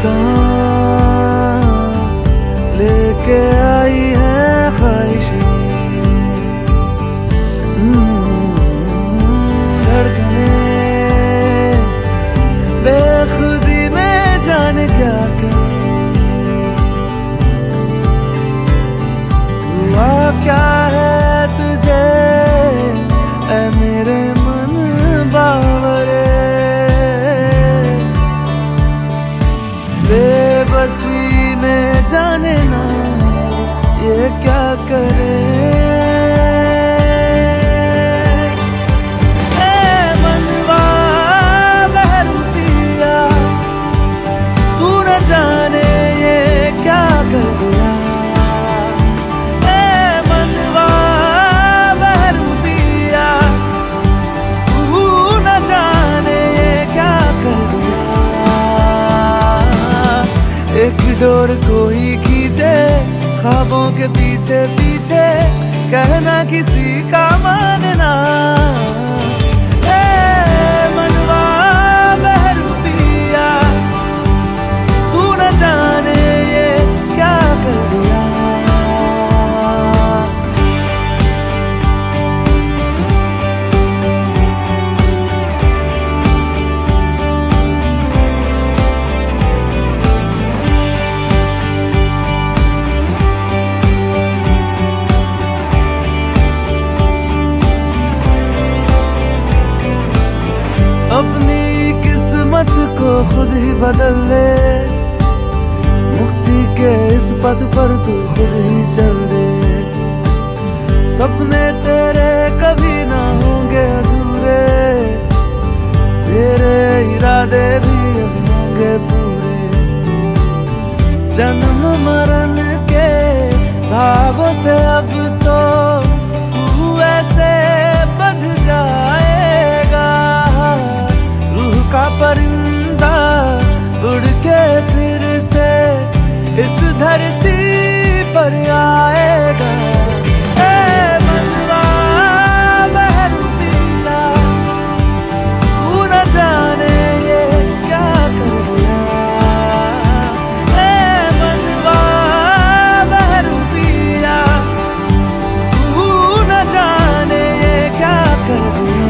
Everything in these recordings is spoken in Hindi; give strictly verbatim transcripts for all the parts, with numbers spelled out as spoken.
लेके आई है ख्वाहिशें, धड़कने बेखुदी में जाने क्या कर हुआ क्या है तुझे ऐ मेरे मन बावरे, बेबसी में जाने ना ये क्या करे। ए मनवा बहरू पिया तू न जाने ये क्या कर दिया। ए मनवा बहरू पिया तू न जाने ये क्या कर दिया। एक डोर कोई खींचे ख्वाबों के पीछे पीछे, कहना किसी का मानना। ए मनवा बहरू पिया तू न जाने ये क्या कर दिया। अपनी किस्मत को खुद ही बदल ले, मुक्ति के इस पथ पर तू खुद ही चल दे। सपने तेरे कभी ना होंगे अधूरे, तेरे इरादे भी होंगे पूरे। जन्म मरण के धागों से अब तो तू ऐसे बंध जाएगा, का परिंदा उड़ के फिर से इस धरती पर आएगा। ए मनवा बहरू पिया तू न जाने ये क्या कर दिया। ए मनवा बहरू पिया तू न जाने ये क्या कर दिया।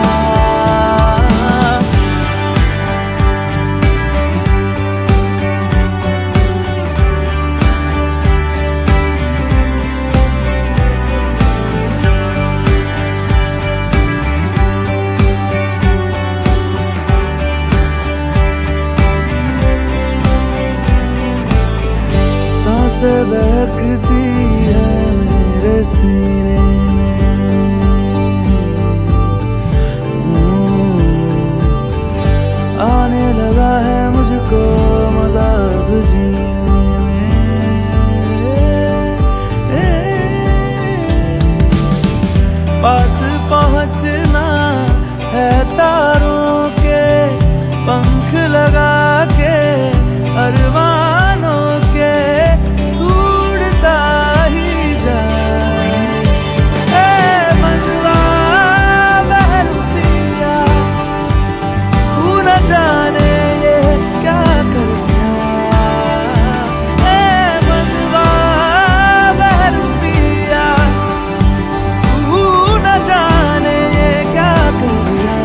सांसें बहकती है मेरे सीने में, आने लगा है मुझको मजा अब जीने में। पास पहुंचना है तारों के पंख लगा के, अरमानों के उड़ता ही जाए। ए मनवा बहरू पिया तू न जाने ये क्या कर दिया। ए मनवा बहरू पिया तू न जाने ये क्या कर दिया।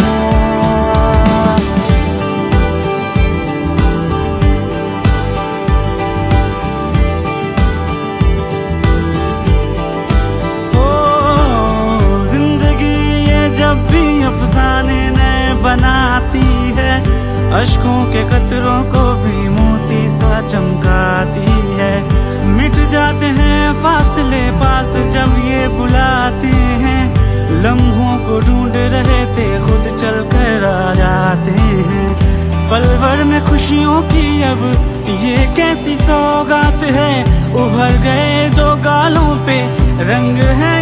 बनाती है अश्कों के कतरों को भी मोती सा चमकाती है। मिट जाते हैं फासले पास जब ये बुलाते हैं, लम्हों को ढूंढ रहे थे खुद चल कर आ जाते हैं। पल भर में खुशियों की अब ये कैसी सौगात है, उभर गए दो गालों पे रंग है